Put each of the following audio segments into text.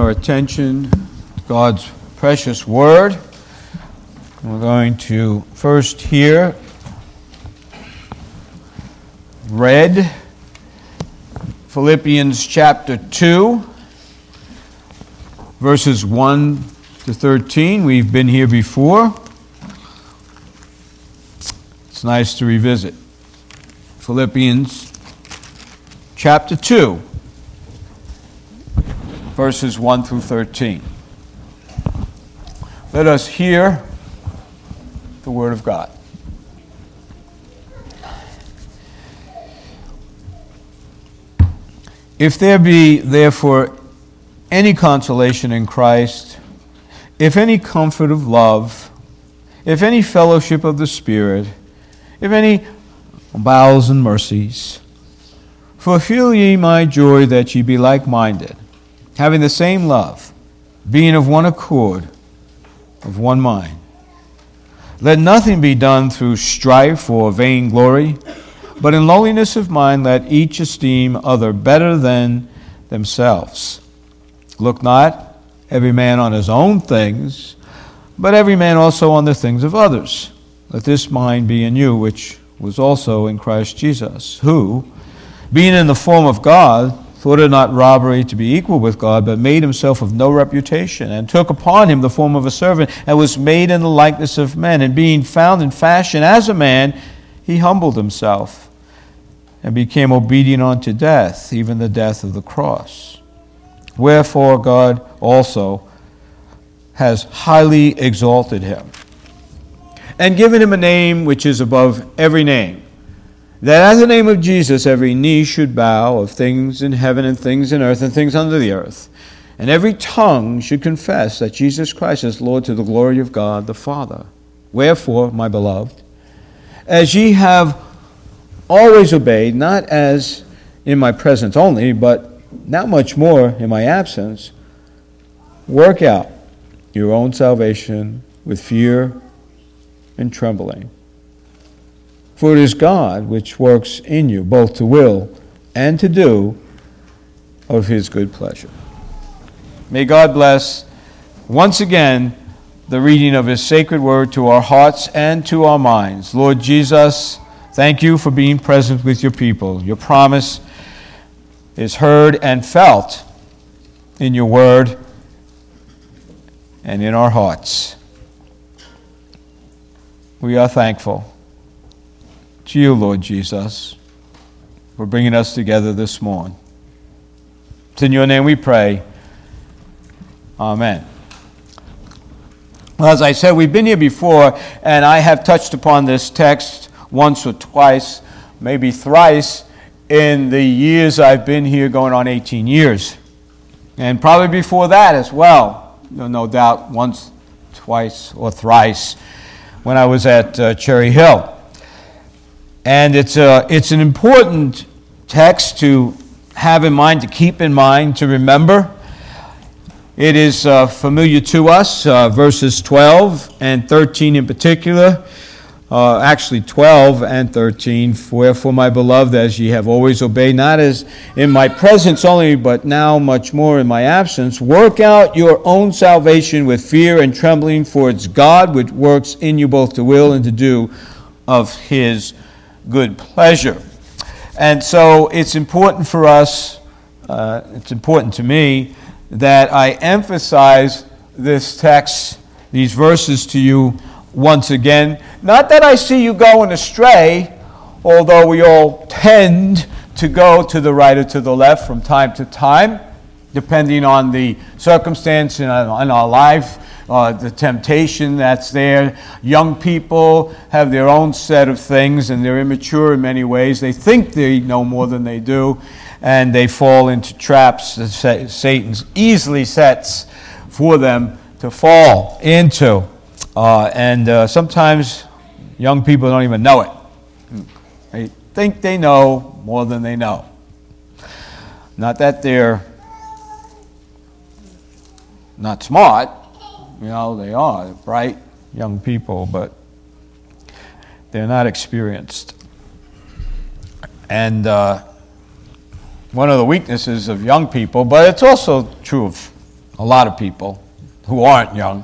our attention to God's precious Word. We're going to first hear read Philippians chapter 2, verses 1 to 13. We've been here before. It's nice to revisit. Philippians chapter 2, verses 1 through 13. Let us hear the Word of God. If there be therefore any consolation in Christ, if any comfort of love, if any fellowship of the Spirit, if any bowels and mercies, fulfill ye my joy that ye be like-minded, having the same love, being of one accord, of one mind. Let nothing be done through strife or vainglory, but in lowliness of mind let each esteem other better than themselves. Look not every man on his own things, but every man also on the things of others. Let this mind be in you, which was also in Christ Jesus, who, being in the form of God, thought it not robbery to be equal with God, but made himself of no reputation, and took upon him the form of a servant, and was made in the likeness of men. And being found in fashion as a man, he humbled himself, and became obedient unto death, even the death of the cross. Wherefore God also has highly exalted him, and given him a name which is above every name, that at the name of Jesus every knee should bow, of things in heaven and things in earth and things under the earth, and every tongue should confess that Jesus Christ is Lord, to the glory of God the Father. Wherefore, my beloved, as ye have always obeyed, not as in my presence only, but now much more in my absence, work out your own salvation with fear and trembling. For it is God which works in you both to will and to do of his good pleasure. May God bless once again the reading of his sacred word to our hearts and to our minds. Lord Jesus, thank you for being present with your people. Your promise is heard and felt in your word and in our hearts. We are thankful to you, Lord Jesus, for bringing us together this morning. It's in your name we pray. Amen. Well, as I said, we've been here before, and I have touched upon this text once or twice, maybe thrice, in the years I've been here, going on 18 years. And probably before that as well, no doubt once, twice, or thrice, when I was at Cherry Hill. And it's an important text to have in mind, to keep in mind, to remember. It is familiar to us, verses 12 and 13 in particular. Actually 12 and 13. Wherefore, my beloved, as ye have always obeyed, not as in my presence only, but now much more in my absence, work out your own salvation with fear and trembling, for it's God which works in you both to will and to do of his good pleasure. And so it's important for us, it's important to me, that I emphasize this text, these verses to you once again. Not that I see you going astray, although we all tend to go to the right or to the left from time to time, depending on the circumstance in our life, the temptation that's there. Young people have their own set of things, and they're immature in many ways. They think they know more than they do, and they fall into traps that Satan easily sets for them to fall into. And sometimes young people don't even know it. They think they know more than they know. Not that they're not smart, they are. They're bright young people, but they're not experienced. And one of the weaknesses of young people, but it's also true of a lot of people who aren't young,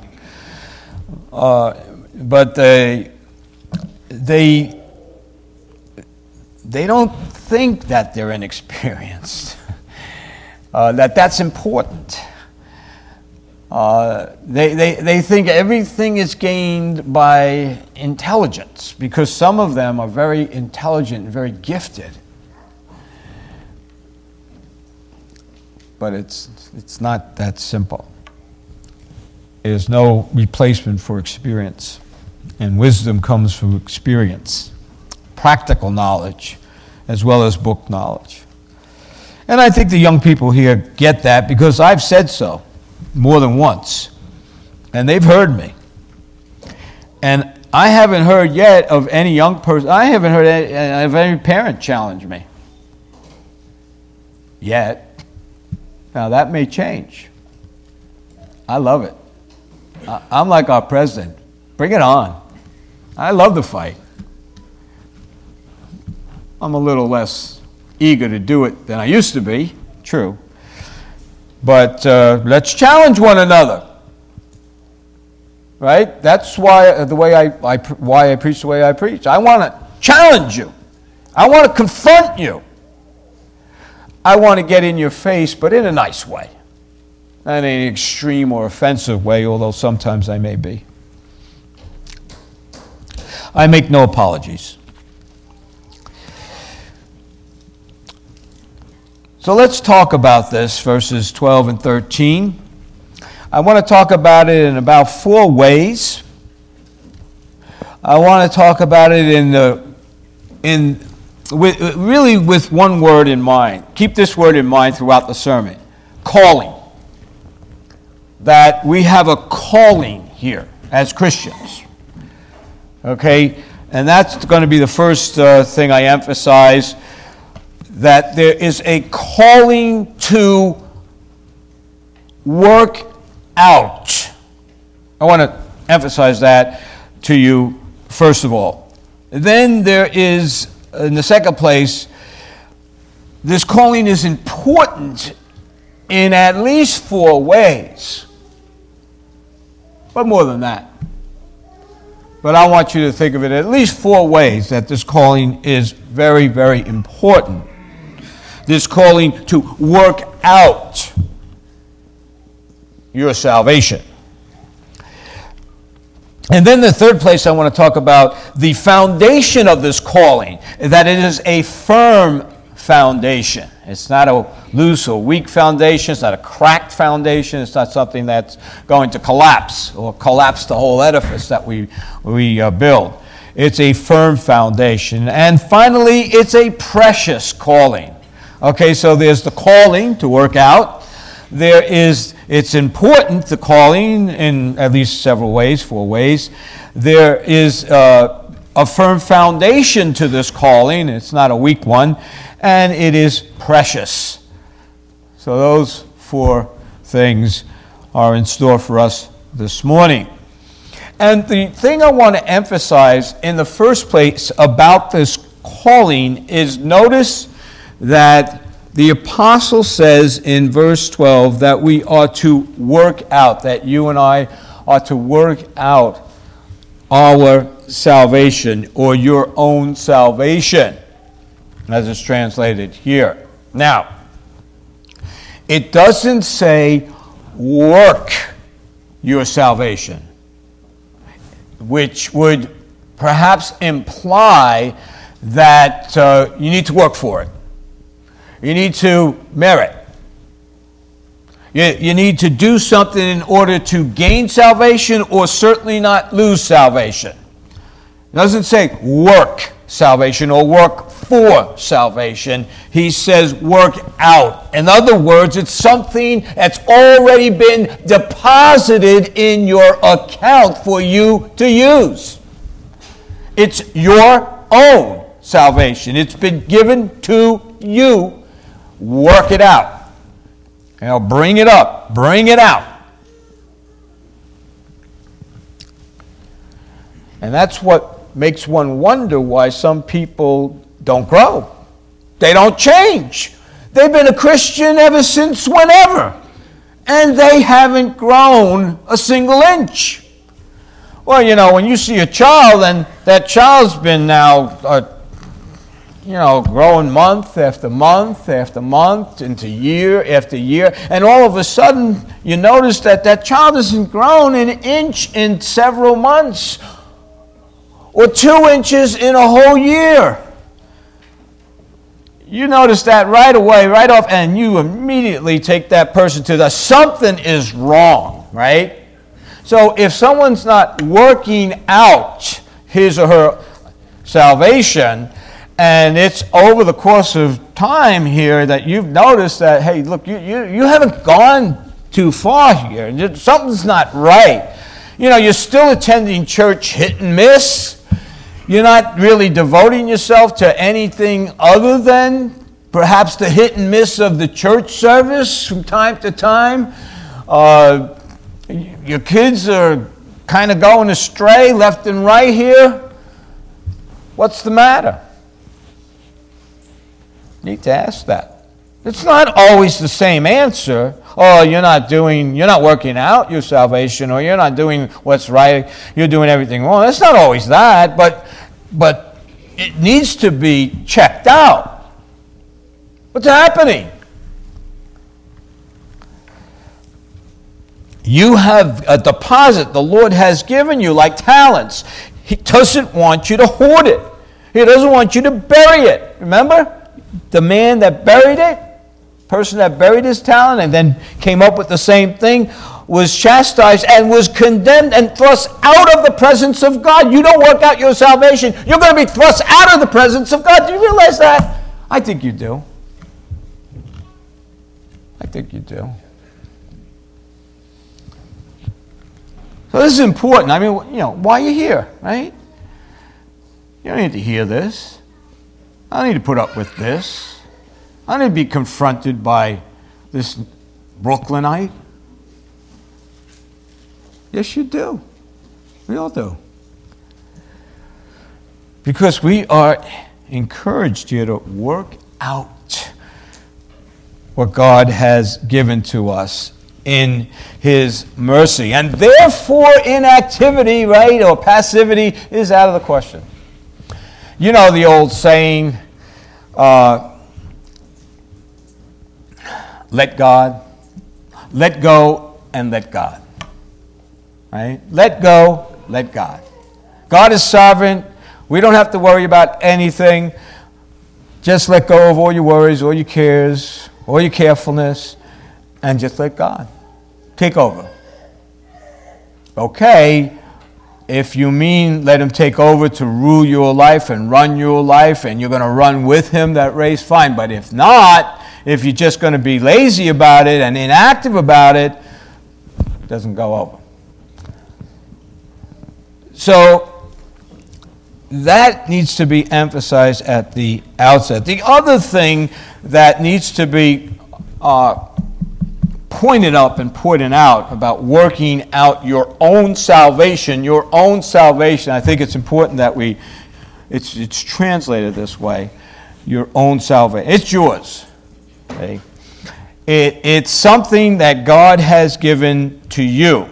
but they don't think that they're inexperienced, that's important. They think everything is gained by intelligence, because some of them are very intelligent and very gifted. But it's not that simple. There's no replacement for experience, and wisdom comes from experience, practical knowledge, as well as book knowledge. And I think the young people here get that, because I've said so more than once, and they've heard me. And I haven't heard yet of any young person, I haven't heard of any parent challenge me yet. Now that may change. I love it. I'm like our president. Bring it on. I love the fight. I'm a little less eager to do it than I used to be, true. But let's challenge one another, right? That's why I preach the way I preach. I want to challenge you. I want to confront you. I want to get in your face, but in a nice way, not in an extreme or offensive way, although sometimes I may be. I make no apologies. So let's talk about this, verses 12 and 13. I want to talk about it in about 4 ways. I want to talk about it with one word in mind. Keep this word in mind throughout the sermon. Calling. That we have a calling here as Christians. Okay? And that's going to be the first thing I emphasize. That there is a calling to work out. I want to emphasize that to you, first of all. Then there is, in the second place, this calling is important in at least 4 ways. But more than that. But I want you to think of it at least 4 ways that this calling is very, very important. This calling to work out your salvation. And then the third place I want to talk about the foundation of this calling, that it is a firm foundation. It's not a loose or weak foundation. It's not a cracked foundation. It's not something that's going to collapse or collapse the whole edifice that we build. It's a firm foundation. And finally, it's a precious calling. Okay, so there's the calling to work out. It's important, the calling, in at least several ways, 4 ways. There is a firm foundation to this calling. It's not a weak one. And it is precious. So those 4 things are in store for us this morning. And the thing I want to emphasize in the first place about this calling is, notice that the apostle says in verse 12 that we are to work out, that you and I are to work out our salvation, or your own salvation, as it's translated here. Now, it doesn't say work your salvation, which would perhaps imply that you need to work for it. You need to merit. You need to do something in order to gain salvation, or certainly not lose salvation. It doesn't say work salvation or work for salvation. He says work out. In other words, it's something that's already been deposited in your account for you to use. It's your own salvation. It's been given to you. Work it out. Bring it up. Bring it out. And that's what makes one wonder why some people don't grow. They don't change. They've been a Christian ever since whenever. and they haven't grown a single inch. Well, when you see a child, and that child's been now, growing month after month after month into year after year, and all of a sudden you notice that child hasn't grown an inch in several months, or 2 inches in a whole year. You notice that right away, right off, and you immediately take that person to something is wrong, right? So if someone's not working out his or her salvation, and it's over the course of time here that you've noticed that, hey, look, you haven't gone too far here. Something's not right. You're still attending church hit and miss. You're not really devoting yourself to anything other than perhaps the hit and miss of the church service from time to time. Your kids are kind of going astray left and right here. What's the matter? You need to ask that. It's not always the same answer. Oh, you're not working out your salvation, or you're not doing what's right, you're doing everything wrong. It's not always that, but it needs to be checked out. What's happening? You have a deposit the Lord has given you, like talents. He doesn't want you to hoard it. He doesn't want you to bury it. Remember? The man that buried it, person that buried his talent and then came up with the same thing, was chastised and was condemned and thrust out of the presence of God. You don't work out your salvation, you're going to be thrust out of the presence of God. Do you realize that? I think you do. I think you do. So this is important. I mean, why are you here, right? You don't need to hear this. I don't need to put up with this. I don't need to be confronted by this Brooklynite. Yes, you do. We all do. Because we are encouraged here to work out what God has given to us in His mercy. And therefore, inactivity, right, or passivity is out of the question. You know the old saying, let God, let go, and let God. Right? Let go, let God. God is sovereign. We don't have to worry about anything. Just let go of all your worries, all your cares, all your carefulness, and just let God take over. Okay, if you mean let Him take over to rule your life and run your life, and you're going to run with Him that race, fine. But if not, if you're just going to be lazy about it and inactive about it, it doesn't go over. So that needs to be emphasized at the outset. The other thing that needs to be pointed up and pointed out about working out your own salvation, I think it's important that it's translated this way, your own salvation. It's yours. Okay? It's something that God has given to you.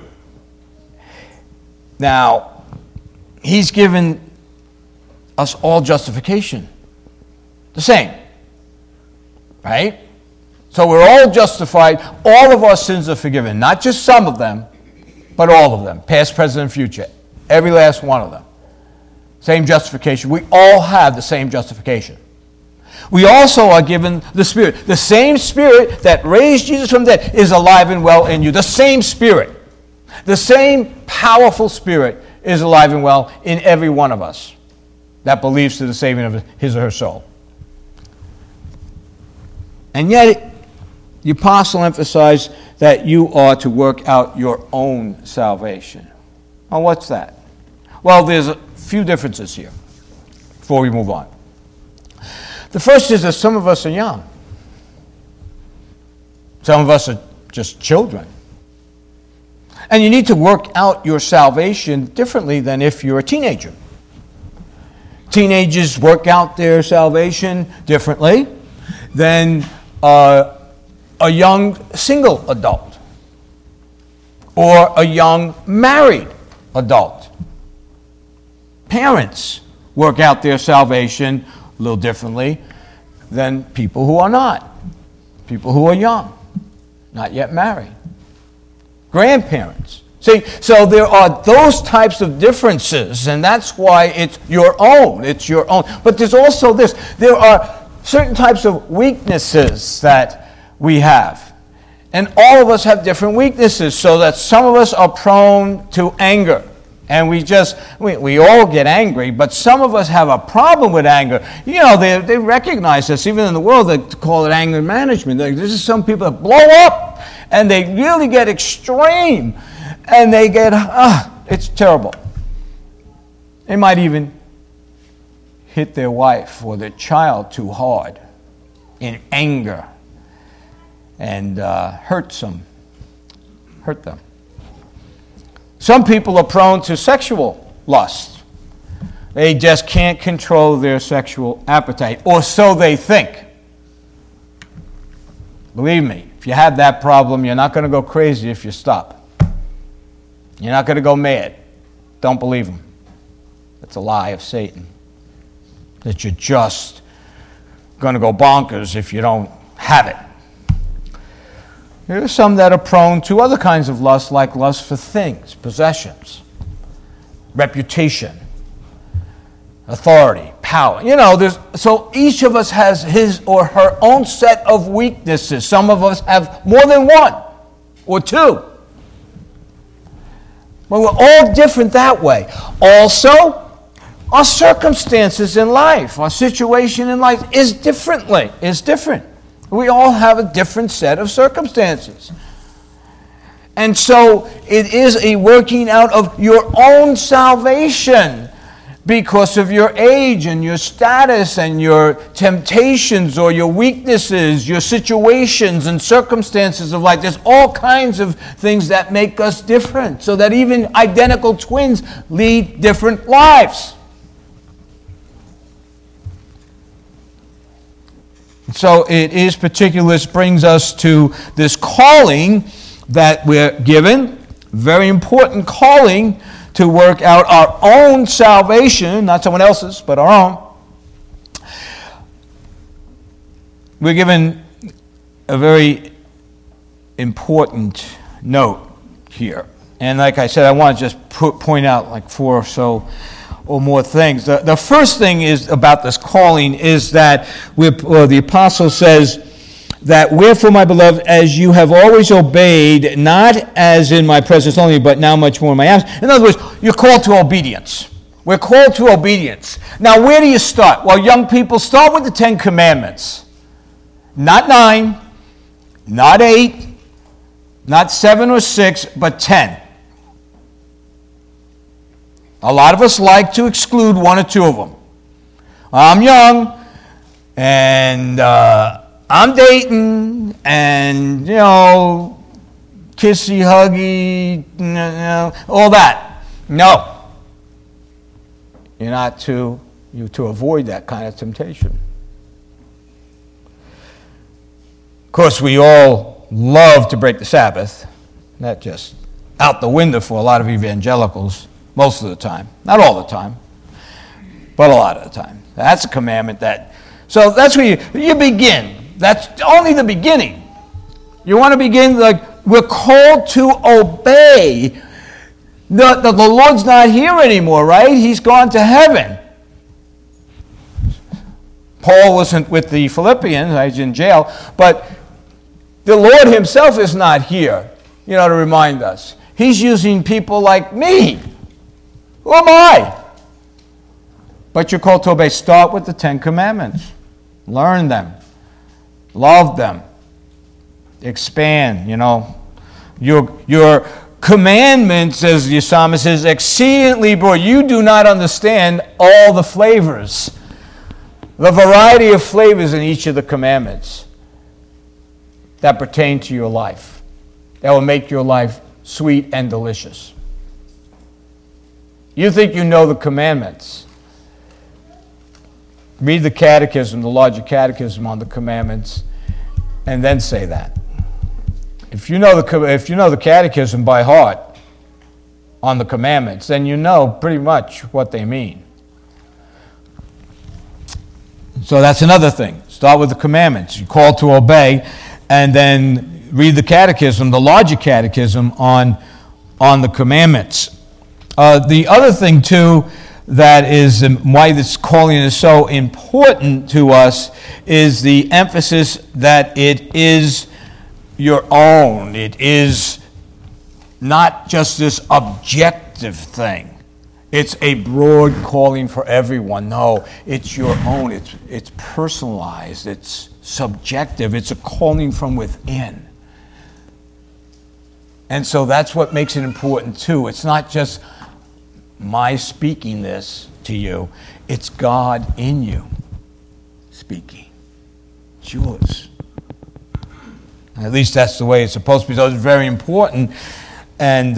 Now, He's given us all justification. The same. Right? So we're all justified. All of our sins are forgiven. Not just some of them, but all of them. Past, present, and future. Every last one of them. Same justification. We all have the same justification. We also are given the Spirit. The same Spirit that raised Jesus from the dead is alive and well in you. The same Spirit. The same powerful Spirit is alive and well in every one of us that believes to the saving of his or her soul. And yet, the apostle emphasized that you are to work out your own salvation. Well, what's that? Well, there's a few differences here before we move on. The first is that some of us are young. Some of us are just children. And you need to work out your salvation differently than if you're a teenager. Teenagers work out their salvation differently than a young single adult. or a young married adult. Parents work out their salvation a little differently than people who are not. People who are young, not yet married. Grandparents. See, so there are those types of differences, and that's why it's your own. It's your own. But there's also this. There are certain types of weaknesses that we have. And all of us have different weaknesses, so that some of us are prone to anger. And we all get angry, but some of us have a problem with anger. You know, they recognize this. Even in the world, they call it anger management. There's just some people that blow up, and they really get extreme. And they get, it's terrible. They might even hit their wife or their child too hard in anger and hurt them. Some people are prone to sexual lust. They just can't control their sexual appetite, or so they think. Believe me, if you have that problem, you're not going to go crazy if you stop. You're not going to go mad. Don't believe him. That's a lie of Satan. That you're just going to go bonkers if you don't have it. There are some that are prone to other kinds of lust, like lust for things, possessions, reputation, authority, power. You know, so each of us has his or her own set of weaknesses. Some of us have more than one or two. But we're all different that way. Also, our circumstances in life, our situation in life is different. We all have a different set of circumstances. And so it is a working out of your own salvation because of your age and your status and your temptations or your weaknesses, your situations and circumstances of life. There's all kinds of things that make us different, so that even identical twins lead different lives. So it is particular. This brings us to this calling that we're given, very important calling to work out our own salvation, not someone else's, but our own. We're given a very important note here. And like I said, I want to just point out like 4 or so or more things. The first thing is about this calling is that the apostle says that, wherefore, my beloved, as you have always obeyed, not as in my presence only, but now much more in my absence. In other words, you're called to obedience. We're called to obedience. Now, where do you start? Well, young people, start with the 10 Commandments. Not 9, not 8, not 7 or 6, but 10. A lot of us like to exclude 1 or 2 of them. I'm young, and I'm dating, and, kissy, huggy, all that. No. You're to avoid that kind of temptation. Of course, we all love to break the Sabbath. That's just out the window for a lot of evangelicals. Most of the time. Not all the time, but a lot of the time. That's a commandment so that's where you begin. That's only the beginning. You want to begin we're called to obey. The Lord's not here anymore, right? He's gone to heaven. Paul wasn't with the Philippians. He's in jail. But the Lord himself is not here, to remind us. He's using people like me. Who am I? But you're called to obey. Start with the 10 Commandments. Learn them. Love them. Expand, Your commandments, as the psalmist says, exceedingly broad. You do not understand all the flavors. The variety of flavors in each of the commandments that pertain to your life. That will make your life sweet and delicious. You think you know the commandments. Read the catechism, the larger catechism on the commandments, and then say that. If you know the catechism by heart on the commandments, then you know pretty much what they mean. So that's another thing. Start with the commandments. You're called to obey, and then read the catechism, the larger catechism on the commandments. The other thing, too, that is why this calling is so important to us is the emphasis that it is your own. It is not just this objective thing. It's a broad calling for everyone. No, it's your own. It's personalized. It's subjective. It's a calling from within. And so that's what makes it important too. It's not just my speaking this to you. It's God in you speaking. It's yours. At least that's the way it's supposed to be. So it's very important and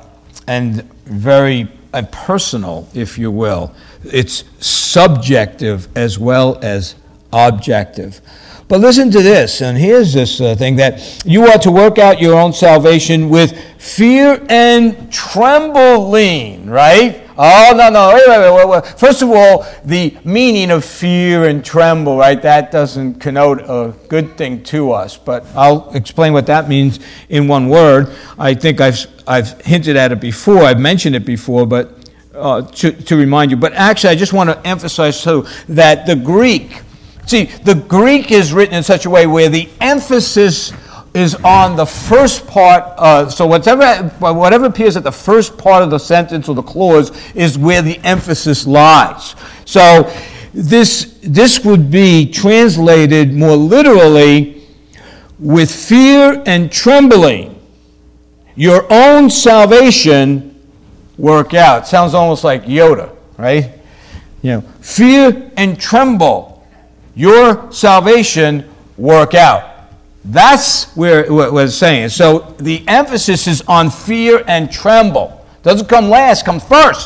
very personal, if you will. It's subjective as well as objective. But listen to this, and here's this thing, that you are to work out your own salvation with fear and trembling, right? Oh, no, wait. First of all, the meaning of fear and tremble, right? That doesn't connote a good thing to us, but I'll explain what that means in one word. I think I've hinted at it before, I've mentioned it before, but to remind you. But actually, I just want to emphasize, too, that the Greek is written in such a way where the emphasis is on the first part. So whatever appears at the first part of the sentence or the clause is where the emphasis lies. So this would be translated more literally, with fear and trembling, your own salvation work out. It sounds almost like Yoda, right? Fear and tremble, your salvation work out. That's where we're saying. So the emphasis is on fear and tremble. Doesn't come last, comes first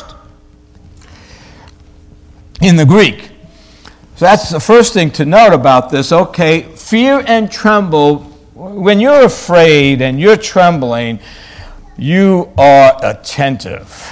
in the Greek. So that's the first thing to note about this. Okay, fear and tremble. When you're afraid and you're trembling, you are attentive.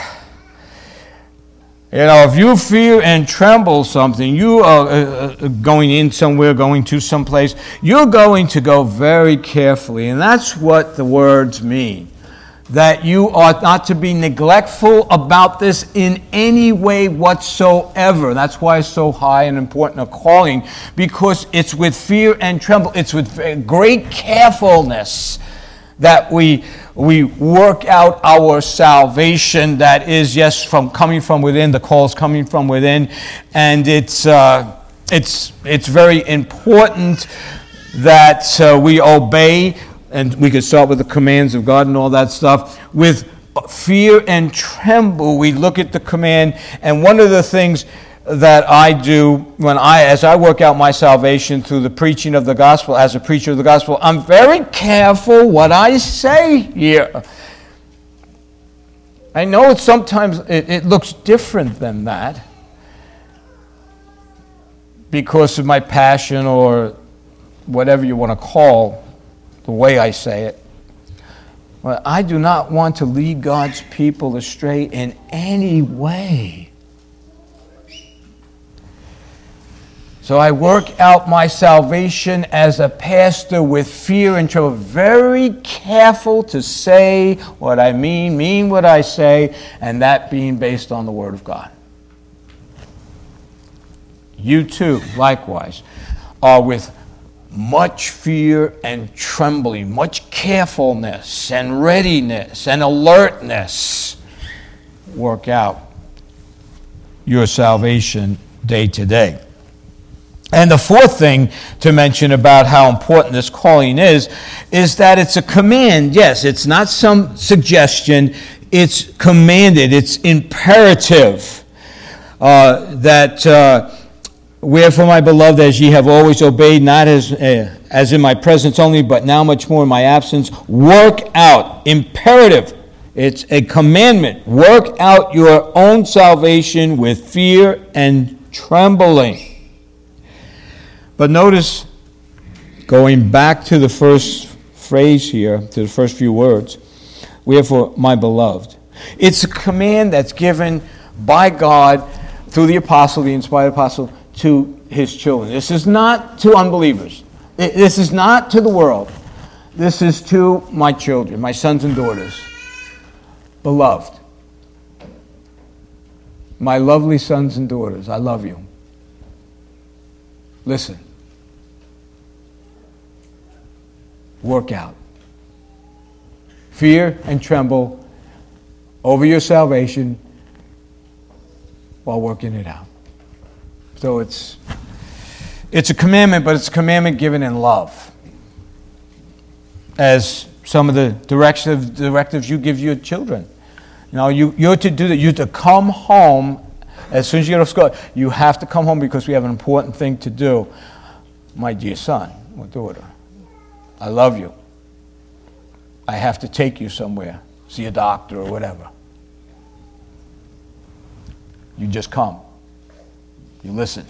If you fear and tremble something, you are going in somewhere, going to someplace, you're going to go very carefully. And that's what the words mean. That you ought not to be neglectful about this in any way whatsoever. That's why it's so high and important a calling, because it's with fear and tremble. It's with great carefulness that we work out our salvation. That is, yes, coming from within. The call is coming from within, and it's very important that we obey. And we could start with the commands of God and all that stuff. With fear and tremble, we look at the command. And one of the things that I do as I work out my salvation through the preaching of the gospel, as a preacher of the gospel, I'm very careful what I say here. I know sometimes it looks different than that because of my passion or whatever you want to call the way I say it. But I do not want to lead God's people astray in any way. So I work out my salvation as a pastor with fear and tremble, very careful to say what I mean what I say, and that being based on the Word of God. You too, likewise, are with much fear and trembling, much carefulness and readiness and alertness, work out your salvation day to day. And the fourth thing to mention about how important this calling is that it's a command. Yes, it's not some suggestion. It's commanded. It's imperative. Wherefore, my beloved, as ye have always obeyed, not as in my presence only, but now much more in my absence, work out. Imperative. It's a commandment. Work out your own salvation with fear and trembling. But notice, going back to the first phrase here, to the first few words. Wherefore, my beloved. It's a command that's given by God through the apostle, the inspired apostle, to his children. This is not to unbelievers. This is not to the world. This is to my children, my sons and daughters. Beloved. My lovely sons and daughters, I love you. Listen. Work out. Fear and tremble over your salvation while working it out. So it's a commandment, but it's a commandment given in love. As some of the directives you give your children. You know, you're to do that. You're to come home as soon as you get off school. You have to come home because we have an important thing to do. My dear son or daughter, I love you. I have to take you somewhere, see a doctor or whatever. You just come. You listen.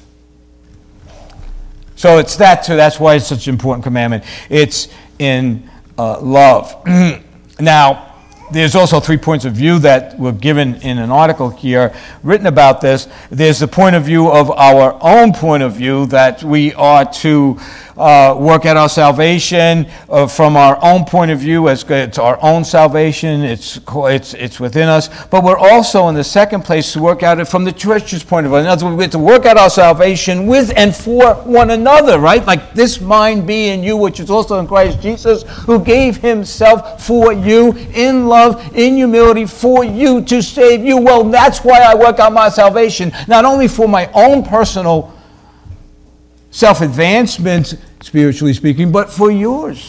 So it's that too. That's why it's such an important commandment. It's in love. Now, there's also 3 points of view that were given in an article here written about this. There's the point of view of our own point of view, that we are to work at our salvation from our own point of view, as it's our own salvation, it's within us. But we're also, in the second place, to work out it from the church's point of view. In other words, we have to work out our salvation with and for one another, right? Like this mind be in you, which is also in Christ Jesus, who gave himself for you in love, in humility, for you to save you. Well, that's why I work out my salvation, not only for my own personal self-advancement, spiritually speaking, but for yours.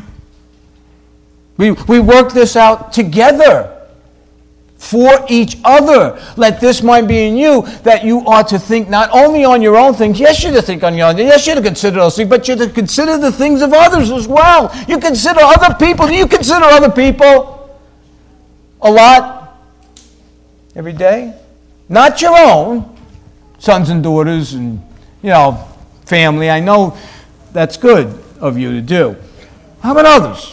We work this out together for each other. Let this mind be in you, that you ought to think not only on your own things. Yes, you're to think on your own. Yes, you're to consider those things, but you're to consider the things of others as well. You consider other people. Do you consider other people a lot every day? Not your own sons and daughters and, family. I know that's good of you to do. How about others?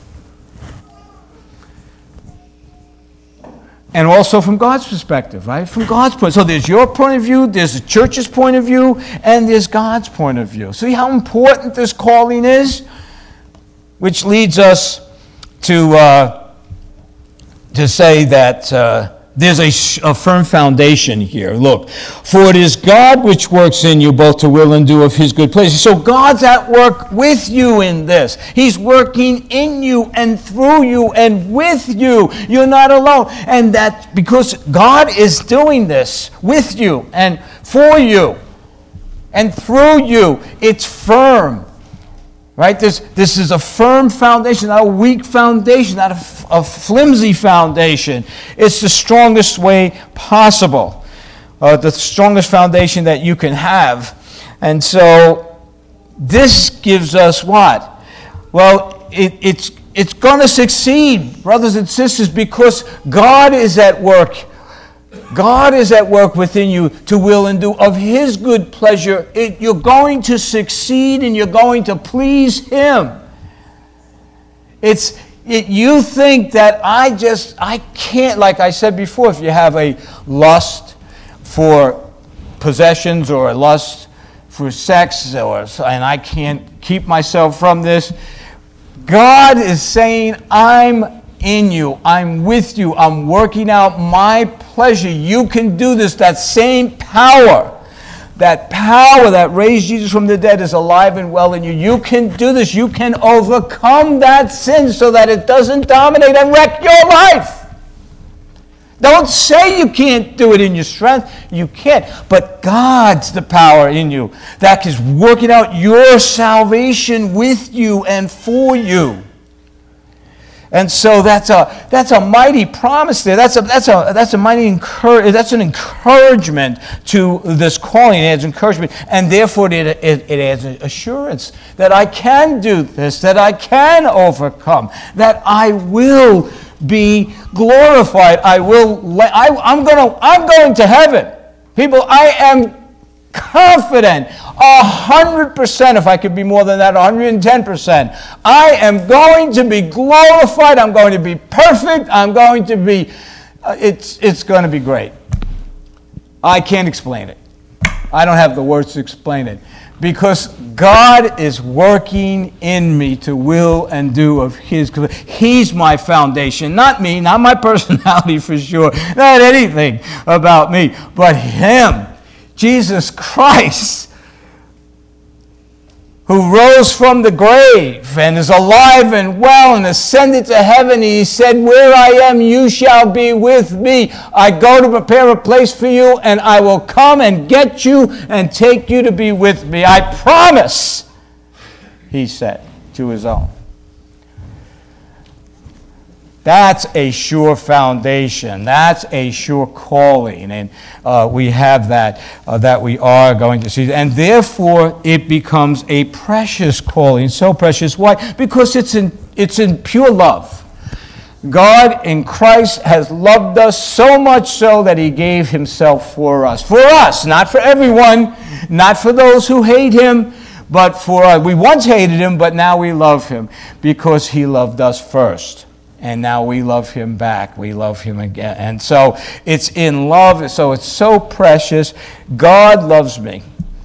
And also from God's perspective, right? From God's point. So there's your point of view, there's the church's point of view, and there's God's point of view. See how important this calling is? Which leads us to say that there's a firm foundation here. Look, for it is God which works in you both to will and do of his good pleasure. So God's at work with you in this. He's working in you and through you and with you. You're not alone. And that because God is doing this with you and for you and through you, it's firm. Right? This is a firm foundation, not a weak foundation, not a flimsy foundation. It's the strongest way possible, the strongest foundation that you can have. And so this gives us what? Well, it's going to succeed, brothers and sisters, because God is at work. God is at work within you to will and do of his good pleasure. You're going to succeed and you're going to please him. You think that I can't, like I said before, if you have a lust for possessions or a lust for sex, and I can't keep myself from this, God is saying, I'm in you. I'm with you. I'm working out my pleasure. You can do this. That same power, that raised Jesus from the dead is alive and well in you. You can do this. You can overcome that sin so that it doesn't dominate and wreck your life. Don't say you can't do it in your strength. You can't. But God's the power in you that is working out your salvation with you and for you. And so that's a mighty promise there. That's an encouragement to this calling. It adds encouragement, and therefore it adds assurance that I can do this, that I can overcome, that I will be glorified. I'm going to heaven, people. I am confident, 100%, if I could be more than that, 110%. I am going to be glorified. I'm going to be perfect. I'm going to be, it's going to be great. I can't explain it. I don't have the words to explain it. Because God is working in me to will and do of His good. He's my foundation, not me, not my personality for sure, not anything about me, but Him, Jesus Christ, who rose from the grave and is alive and well and ascended to heaven. He said, where I am, you shall be with me. I go to prepare a place for you, and I will come and get you and take you to be with me. I promise, He said to His own. That's a sure foundation. That's a sure calling. And we have that we are going to see. And therefore, it becomes a precious calling. So precious. Why? Because it's in pure love. God in Christ has loved us so much so that He gave Himself for us. For us, not for everyone, not for those who hate Him, but for us. We once hated Him, but now we love Him because He loved us first. And now we love Him back. We love Him again. And so it's in love. So it's so precious. God loves me.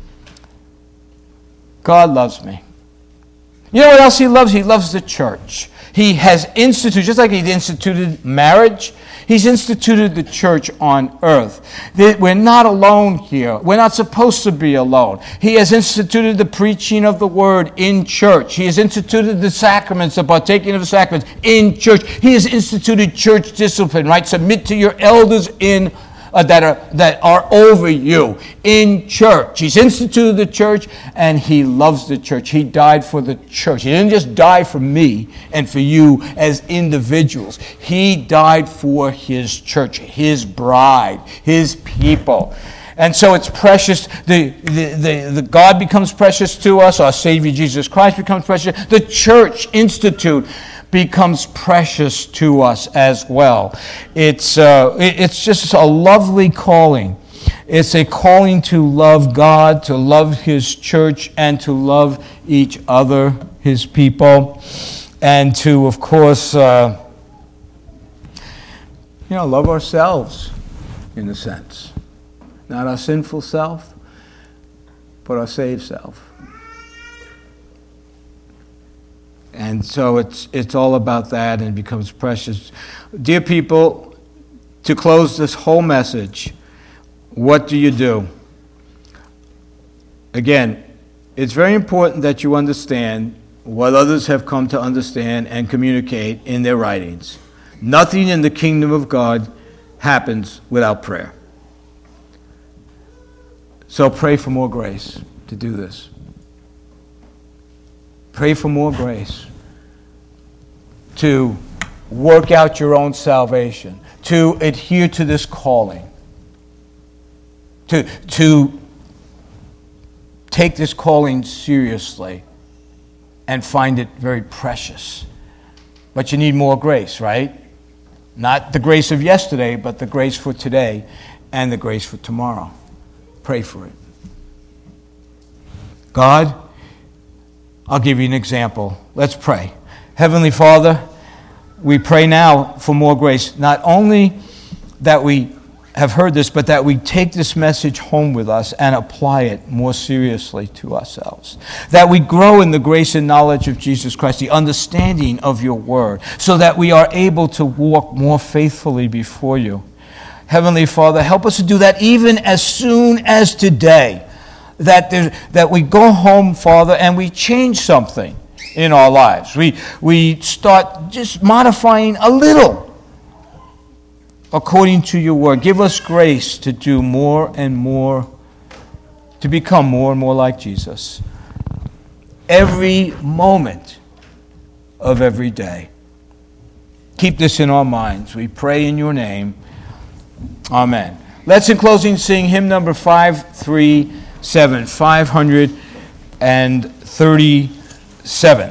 God loves me. You know what else He loves? He loves the church. He has instituted, just like He instituted marriage, He's instituted the church on earth. We're not alone here. We're not supposed to be alone. He has instituted the preaching of the word in church. He has instituted the sacraments, the partaking of the sacraments in church. He has instituted church discipline, right? Submit to your elders in that are over you in church. He's instituted the church, and He loves the church. He died for the church. He didn't just die for me and for you as individuals. He died for His church, His bride, His people. And so it's precious. The God becomes precious to us. Our Savior Jesus Christ becomes precious. The church institute becomes precious to us as well. It's just a lovely calling. It's a calling to love God, to love His church, and to love each other, His people, and to, of course, love ourselves in a sense. Not our sinful self, but our saved self. And so it's all about that, and it becomes precious. Dear people, to close this whole message, what do you do? Again, it's very important that you understand what others have come to understand and communicate in their writings. Nothing in the kingdom of God happens without prayer. So pray for more grace to do this. Pray for more grace to work out your own salvation, to adhere to this calling, to take this calling seriously and find it very precious. But you need more grace, right? Not the grace of yesterday, but the grace for today and the grace for tomorrow. Pray for it. God, I'll give you an example. Let's pray. Heavenly Father, we pray now for more grace. Not only that we have heard this, but that we take this message home with us and apply it more seriously to ourselves. That we grow in the grace and knowledge of Jesus Christ, the understanding of your word, so that we are able to walk more faithfully before you. Heavenly Father, help us to do that even as soon as today. That we go home, Father, and we change something in our lives. We start just modifying a little according to your word. Give us grace to do more and more, to become more and more like Jesus. Every moment of every day. Keep this in our minds. We pray in your name. Amen. Let's, in closing, sing hymn number 537. 537.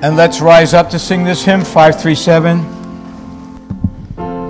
And let's rise up to sing this hymn, 537.